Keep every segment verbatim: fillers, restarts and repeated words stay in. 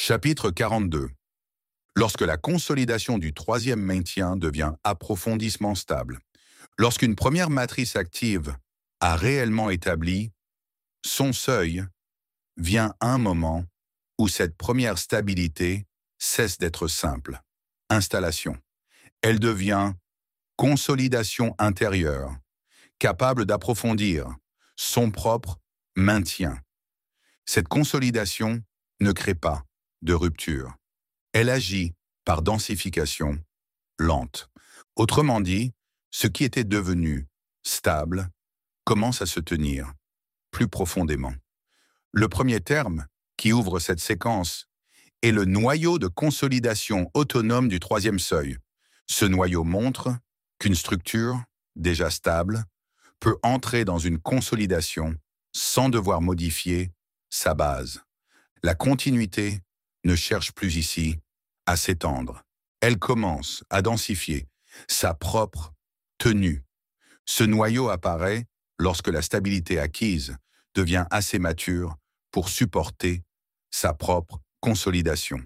Chapitre quarante-deux. Lorsque la consolidation du troisième maintien devient approfondissement stable. Lorsqu'une première matrice active a réellement établi son seuil, vient un moment où cette première stabilité cesse d'être simple. Installation. Elle devient consolidation intérieure, capable d'approfondir son propre maintien. Cette consolidation ne crée pas de rupture. Elle agit par densification lente. Autrement dit, ce qui était devenu stable commence à se tenir plus profondément. Le premier terme qui ouvre cette séquence est le noyau de consolidation autonome du troisième seuil. Ce noyau montre qu'une structure, déjà stable, peut entrer dans une consolidation sans devoir modifier sa base. La continuité ne cherche plus ici à s'étendre. Elle commence à densifier sa propre tenue. Ce noyau apparaît lorsque la stabilité acquise devient assez mature pour supporter sa propre consolidation.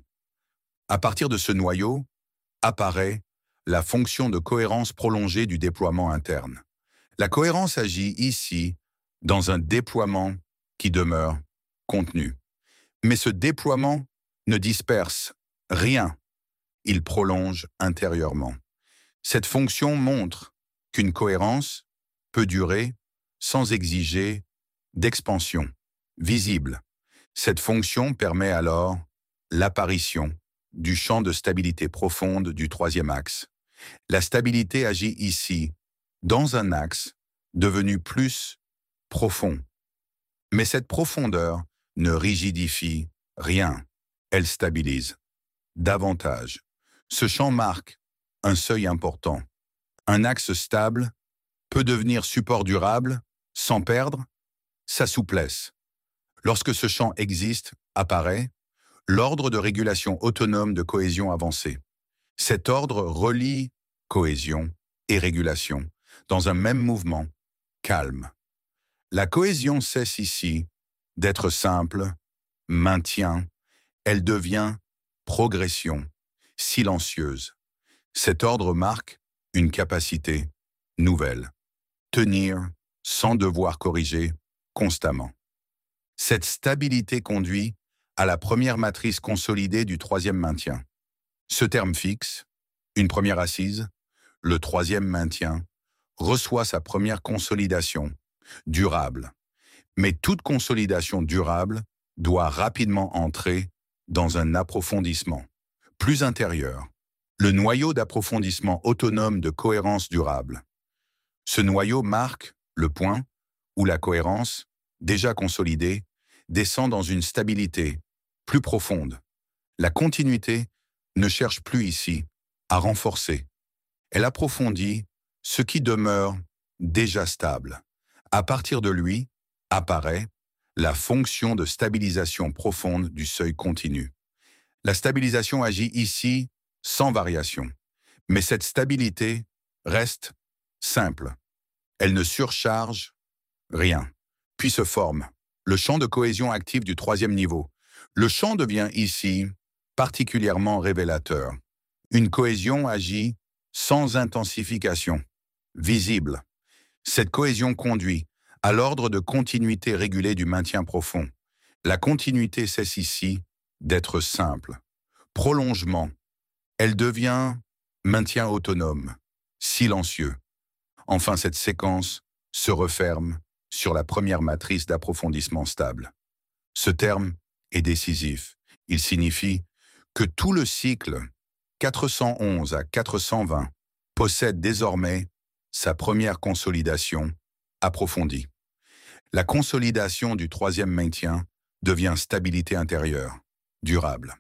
À partir de ce noyau apparaît la fonction de cohérence prolongée du déploiement interne. La cohérence agit ici dans un déploiement qui demeure contenu. Mais ce déploiement ne disperse rien, il prolonge intérieurement. Cette fonction montre qu'une cohérence peut durer sans exiger d'expansion visible. Cette fonction permet alors l'apparition du champ de stabilité profonde du troisième axe. La stabilité agit ici dans un axe devenu plus profond. Mais cette profondeur ne rigidifie rien, elle stabilise davantage. Ce champ marque un seuil important. Un axe stable peut devenir support durable sans perdre sa souplesse. Lorsque ce champ existe, apparaît l'ordre de régulation autonome de cohésion avancée. Cet ordre relie cohésion et régulation dans un même mouvement calme. La cohésion cesse ici d'être simple, maintien, elle devient progression, silencieuse. Cet ordre marque une capacité nouvelle, tenir sans devoir corriger constamment. Cette stabilité conduit à la première matrice consolidée du troisième maintien. Ce terme fixe, une première assise, le troisième maintien, reçoit sa première consolidation durable. Mais toute consolidation durable doit rapidement entrer dans un approfondissement plus intérieur, le noyau d'approfondissement autonome de cohérence durable. Ce noyau marque le point où la cohérence, déjà consolidée, descend dans une stabilité plus profonde. La continuité ne cherche plus ici à renforcer. Elle approfondit ce qui demeure déjà stable. À partir de lui, apparaît la fonction de stabilisation profonde du seuil continu. La stabilisation agit ici sans variation, mais cette stabilité reste simple. Elle ne surcharge rien, puis se forme le champ de cohésion active du troisième niveau. Le champ devient ici particulièrement révélateur. Une cohésion agit sans intensification, visible. Cette cohésion conduit à l'ordre de continuité régulée du maintien profond. La continuité cesse ici d'être simple. Prolongement. Elle devient maintien autonome, silencieux. Enfin, cette séquence se referme sur la première matrice d'approfondissement stable. Ce terme est décisif. Il signifie que tout le cycle quatre cent onze à quatre cent vingt possède désormais sa première consolidation approfondie. La consolidation du troisième maintien devient stabilité intérieure, durable.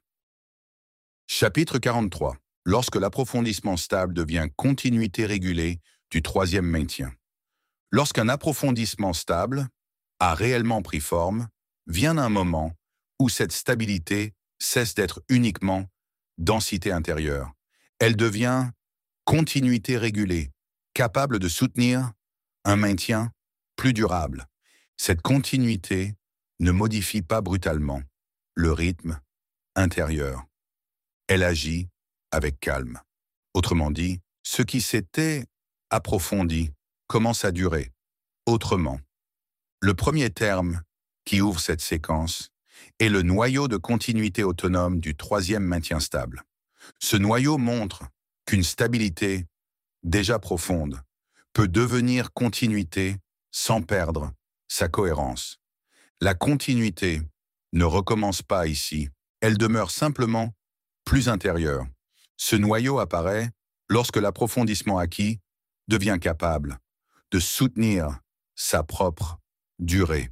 Chapitre quarante-trois. Lorsque l'approfondissement stable devient continuité régulée du troisième maintien. Lorsqu'un approfondissement stable a réellement pris forme, vient un moment où cette stabilité cesse d'être uniquement densité intérieure. Elle devient continuité régulée, capable de soutenir un maintien plus durable. Cette continuité ne modifie pas brutalement le rythme intérieur. Elle agit avec calme. Autrement dit, ce qui s'était approfondi commence à durer. Autrement, le premier terme qui ouvre cette séquence est le noyau de continuité autonome du troisième maintien stable. Ce noyau montre qu'une stabilité déjà profonde peut devenir continuité sans perdre sa cohérence. La continuité ne recommence pas ici, elle demeure simplement plus intérieure. Ce noyau apparaît lorsque l'approfondissement acquis devient capable de soutenir sa propre durée.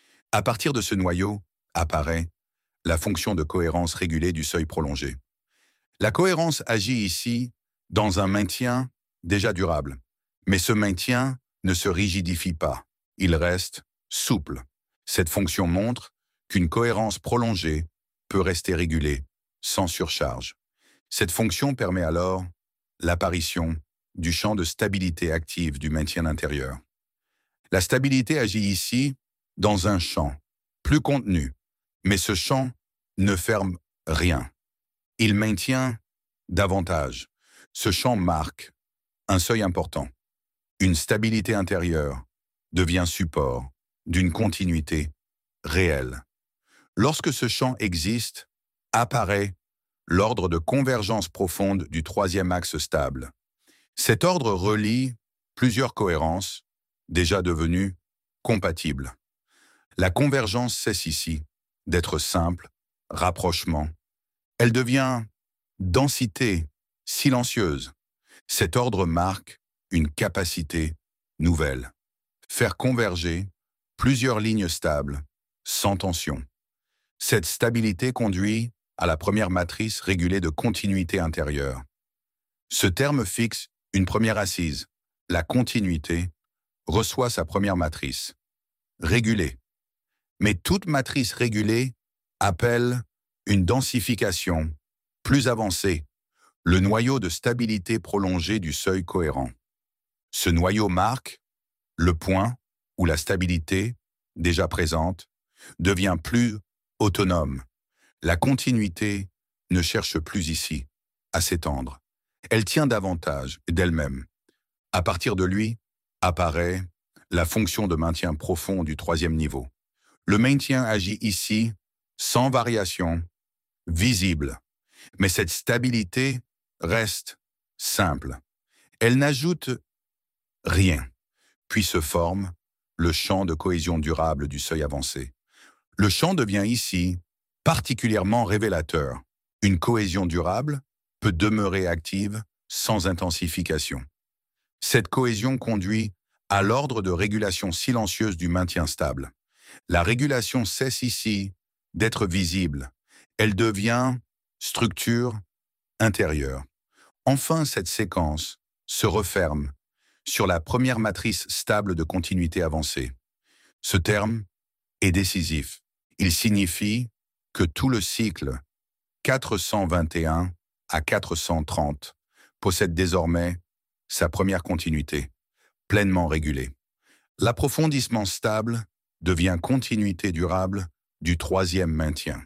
À partir de ce noyau apparaît la fonction de cohérence régulée du seuil prolongé. La cohérence agit ici dans un maintien déjà durable, mais ce maintien ne se rigidifie pas, il reste souple. Cette fonction montre qu'une cohérence prolongée peut rester régulée sans surcharge. Cette fonction permet alors l'apparition du champ de stabilité active du maintien intérieur. La stabilité agit ici dans un champ plus contenu, mais ce champ ne ferme rien. Il maintient davantage. Ce champ marque un seuil important. Une stabilité intérieure devient support d'une continuité réelle. Lorsque ce champ existe, apparaît l'ordre de convergence profonde du troisième axe stable. Cet ordre relie plusieurs cohérences déjà devenues compatibles. La convergence cesse ici d'être simple, rapprochement. Elle devient densité silencieuse. Cet ordre marque une capacité nouvelle. Faire converger plusieurs lignes stables, sans tension. Cette stabilité conduit à la première matrice régulée de continuité intérieure. Ce terme fixe une première assise. La continuité reçoit sa première matrice, régulée. Mais toute matrice régulée appelle une densification plus avancée, le noyau de stabilité prolongée du seuil cohérent. Ce noyau marque le point où la stabilité, déjà présente, devient plus autonome. La continuité ne cherche plus ici à s'étendre. Elle tient davantage d'elle-même. À partir de lui, apparaît la fonction de maintien profond du troisième niveau. Le maintien agit ici sans variation, visible. Mais cette stabilité reste simple. Elle n'ajoute rien. Puis se forme le champ de cohésion durable du seuil avancé. Le champ devient ici particulièrement révélateur. Une cohésion durable peut demeurer active sans intensification. Cette cohésion conduit à l'ordre de régulation silencieuse du maintien stable. La régulation cesse ici d'être visible. Elle devient structure intérieure. Enfin, cette séquence se referme sur la première matrice stable de continuité avancée. Ce terme est décisif. Il signifie que tout le cycle quatre cent vingt et un à quatre cent trente possède désormais sa première continuité, pleinement régulée. L'approfondissement stable devient continuité durable du troisième maintien.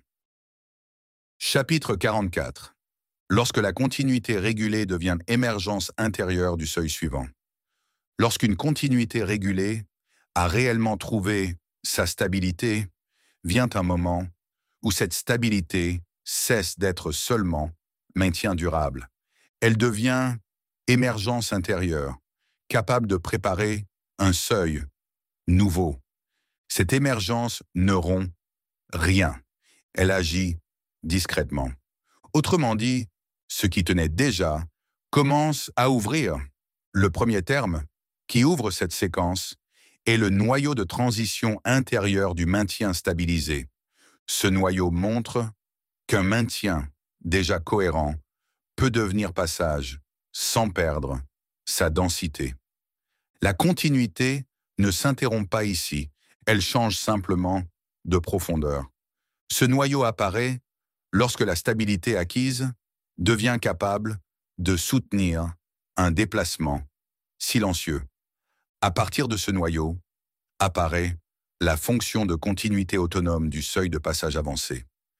Chapitre quarante-quatre. Lorsque la continuité régulée devient émergence intérieure du seuil suivant. Lorsqu'une continuité régulée a réellement trouvé sa stabilité, vient un moment où cette stabilité cesse d'être seulement maintien durable. Elle devient émergence intérieure, capable de préparer un seuil nouveau. Cette émergence ne rompt rien. Elle agit discrètement. Autrement dit, ce qui tenait déjà commence à ouvrir. Le premier terme qui ouvre cette séquence est le noyau de transition intérieur du maintien stabilisé. Ce noyau montre qu'un maintien déjà cohérent peut devenir passage sans perdre sa densité. La continuité ne s'interrompt pas ici, elle change simplement de profondeur. Ce noyau apparaît lorsque la stabilité acquise devient capable de soutenir un déplacement silencieux. À partir de ce noyau, apparaît la fonction de continuité autonome du seuil de passage avancé.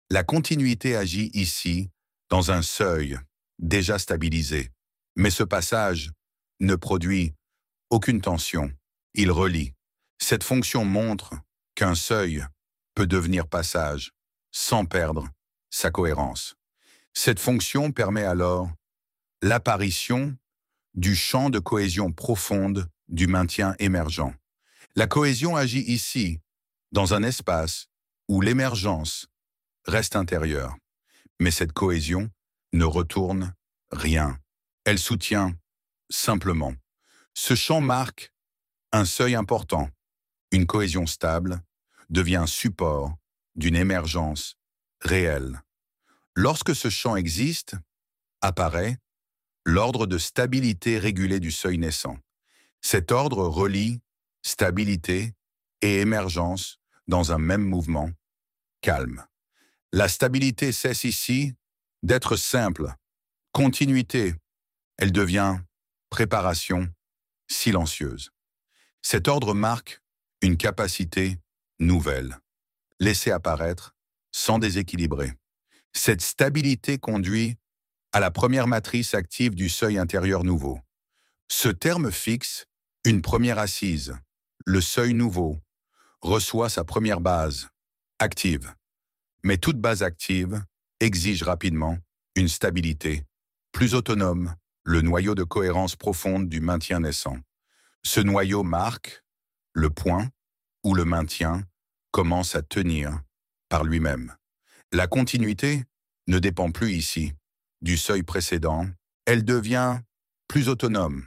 La continuité agit ici dans un seuil déjà stabilisé, mais ce passage ne produit aucune tension, il relie. Cette fonction montre qu'un seuil peut devenir passage sans perdre sa cohérence. Cette fonction permet alors l'apparition du champ de cohésion profonde du maintien émergent. La cohésion agit ici dans un espace où l'émergence reste intérieure, mais cette cohésion ne retourne rien. Elle soutient simplement. Ce champ marque un seuil important. Une cohésion stable devient support d'une émergence réelle. Lorsque ce champ existe, apparaît l'ordre de stabilité régulé du seuil naissant. Cet ordre relie stabilité et émergence dans un même mouvement calme. La stabilité cesse ici d'être simple. Continuité, elle devient préparation silencieuse. Cet ordre marque une capacité nouvelle, laissée apparaître sans déséquilibrer. Cette stabilité conduit à la première matrice active du seuil intérieur nouveau. Ce terme fixe une première assise. Le seuil nouveau reçoit sa première base active. Mais toute base active exige rapidement une stabilité plus autonome, le noyau de cohérence profonde du maintien naissant. Ce noyau marque le point où le maintien commence à tenir par lui-même. La continuité ne dépend plus ici du seuil précédent, elle devient plus autonome.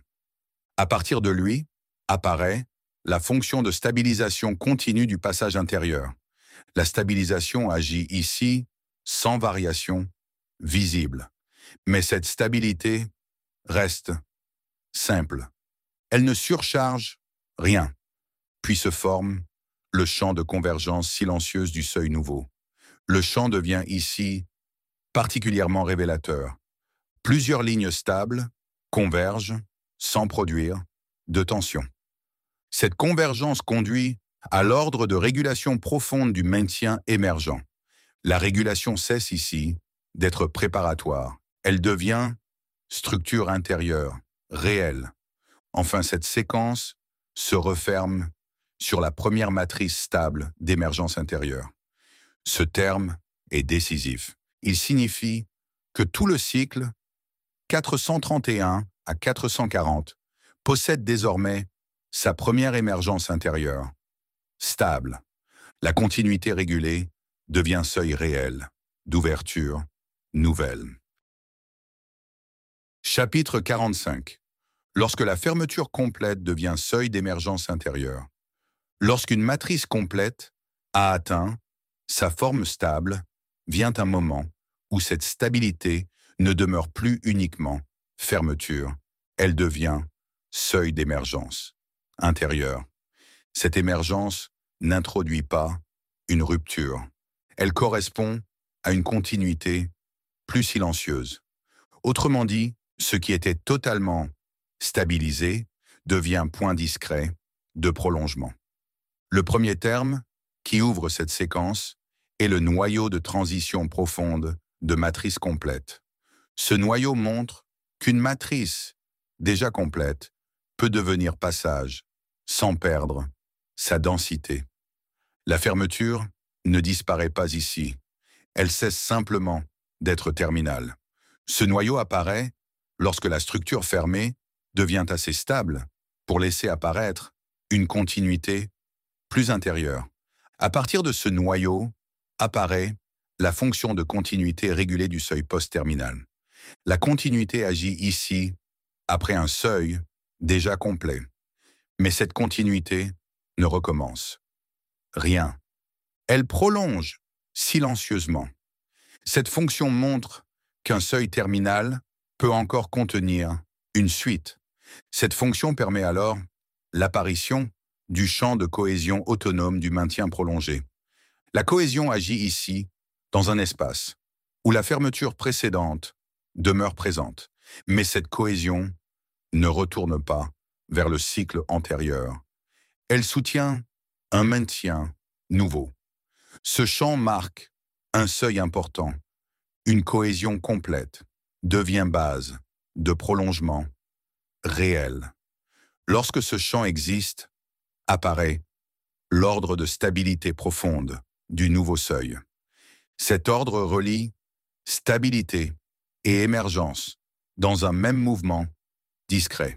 À partir de lui, apparaît la fonction de stabilisation continue du passage intérieur. La stabilisation agit ici sans variation visible, mais cette stabilité reste simple. Elle ne surcharge rien, puis se forme le champ de convergence silencieuse du seuil nouveau. Le champ devient ici particulièrement révélateur. Plusieurs lignes stables convergent sans produire de tension. Cette convergence conduit à l'ordre de régulation profonde du maintien émergent. La régulation cesse ici d'être préparatoire. Elle devient structure intérieure, réelle. Enfin, cette séquence se referme sur la première matrice stable d'émergence intérieure. Ce terme est décisif. Il signifie que tout le cycle quatre cent trente et un à quatre cent quarante possède désormais sa première émergence intérieure, stable. La continuité régulée devient seuil réel, d'ouverture nouvelle. Chapitre quarante-cinq. Lorsque la fermeture complète devient seuil d'émergence intérieure. Lorsqu'une matrice complète a atteint sa forme stable, vient un moment où cette stabilité ne demeure plus uniquement fermeture, elle devient seuil d'émergence intérieure. Cette émergence n'introduit pas une rupture. Elle correspond à une continuité plus silencieuse. Autrement dit, ce qui était totalement stabilisé devient point discret de prolongement. Le premier terme qui ouvre cette séquence est le noyau de transition profonde de matrice complète. Ce noyau montre qu'une matrice déjà complète peut devenir passage sans perdre sa densité. La fermeture ne disparaît pas ici. Elle cesse simplement d'être terminale. Ce noyau apparaît lorsque la structure fermée devient assez stable pour laisser apparaître une continuité plus intérieure. À partir de ce noyau apparaît la fonction de continuité régulée du seuil post-terminal. La continuité agit ici après un seuil déjà complet. Mais cette continuité ne recommence rien. Elle prolonge silencieusement. Cette fonction montre qu'un seuil terminal peut encore contenir une suite. Cette fonction permet alors l'apparition du champ de cohésion autonome du maintien prolongé. La cohésion agit ici dans un espace où la fermeture précédente demeure présente, mais cette cohésion ne retourne pas vers le cycle antérieur. Elle soutient un maintien nouveau. Ce champ marque Un seuil important, une cohésion complète, devient base de prolongement réel. Lorsque ce champ existe, apparaît l'ordre de stabilité profonde du nouveau seuil. Cet ordre relie stabilité et émergence dans un même mouvement discret.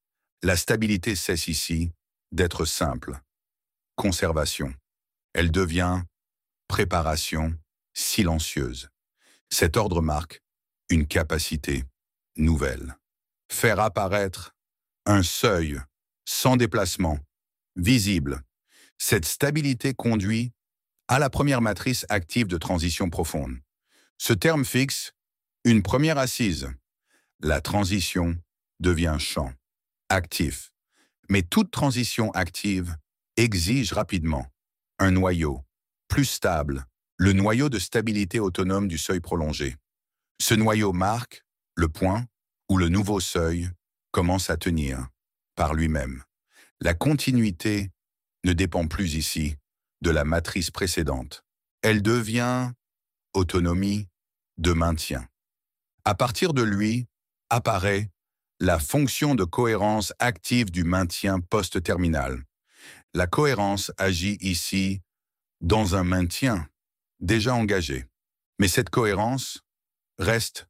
La stabilité cesse ici d'être simple, conservation. Elle devient préparation silencieuse. Cet ordre marque une capacité nouvelle. Faire apparaître un seuil sans déplacement, visible. Cette stabilité conduit à la première matrice active de transition profonde. Ce terme fixe une première assise. La transition devient champ, actif. Mais toute transition active exige rapidement un noyau plus stable, le noyau de stabilité autonome du seuil prolongé. Ce noyau marque le point où le nouveau seuil commence à tenir par lui-même. La continuité ne dépend plus ici de la matrice précédente. Elle devient autonomie de maintien. À partir de lui apparaît la fonction de cohérence active du maintien post-terminal. La cohérence agit ici dans un maintien déjà engagé. Mais cette cohérence reste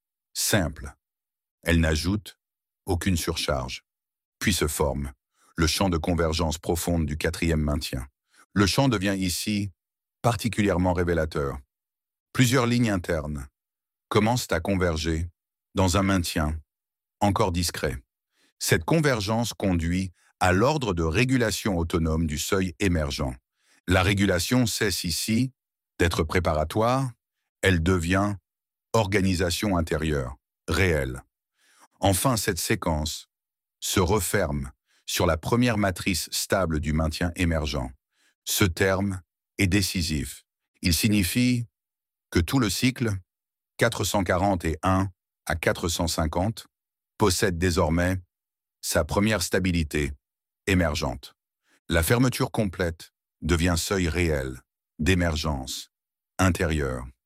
simple. Elle n'ajoute aucune surcharge. Puis se forme le champ de convergence profonde du quatrième maintien. Le champ devient ici particulièrement révélateur. Plusieurs lignes internes commencent à converger dans un maintien encore discret. Cette convergence conduit à l'ordre de régulation autonome du seuil émergent. La régulation cesse ici d'être préparatoire, elle devient organisation intérieure, réelle. Enfin, cette séquence se referme sur la première matrice stable du maintien émergent. Ce terme est décisif. Il signifie que tout le cycle, quatre cent quarante et un à quatre cent cinquante, possède désormais sa première stabilité émergente. La fermeture complète devient seuil réel d'émergence intérieure.